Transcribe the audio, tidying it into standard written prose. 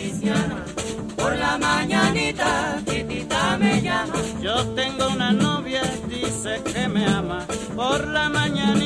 Feliciana, por la mañanita titita me llama. Yo tengo una novia, dice que me ama, por la mañana